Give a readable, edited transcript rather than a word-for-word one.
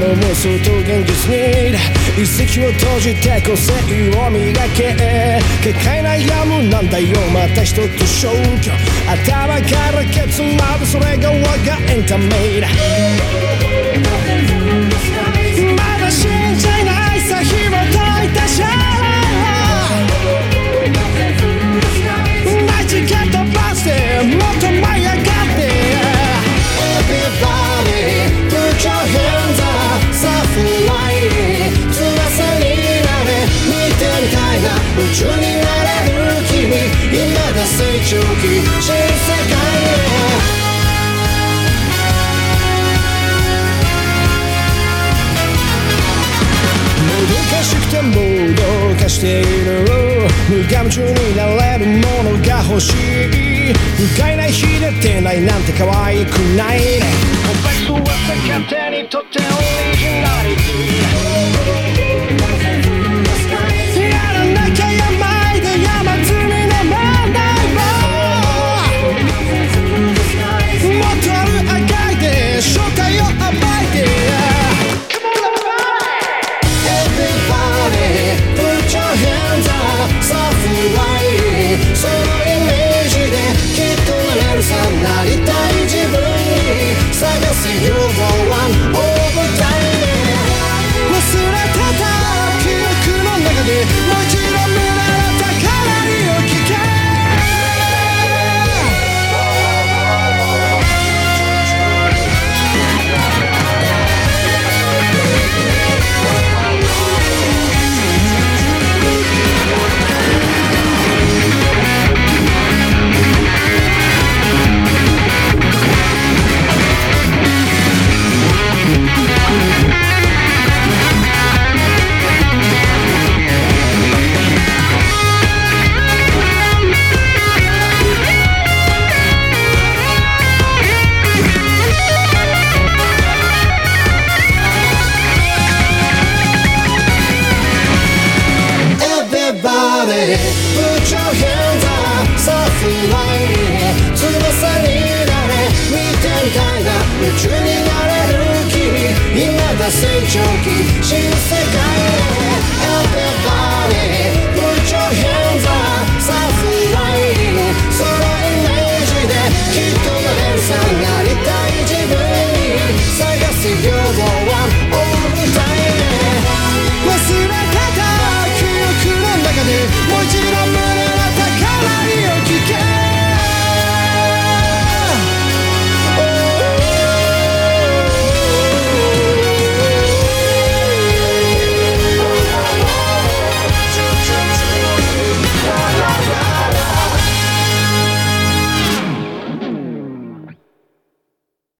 妄想と現実に一石を閉じて個性を磨け結界悩むなんだよまた一つ消去頭からケツまでそれが我がエンタメだまだ信じないさ紐解いたシャマジか飛ばしてもっと舞い上がって Everybody put your hands up さあフライ翼になれ見てみたいな宇宙になれる君今が成長期新世界へもどかしくてもどかしている無我夢中になれるものが欲しい不快な日出てないなんて可愛くないねコンパクトは勝手にとってオリジナリティやらなきゃやばいで山積みの問題をもっとある赤いで正体を暴いてそのイメージできっとなれるさなりたい自分に探す You're the one all the time 忘れてた記憶の中でもう一度胸の高鳴りを聞けPut your hands up さあフライ翼になれ見てみたいな宇宙になれる君今が成長期新世界へ Everybody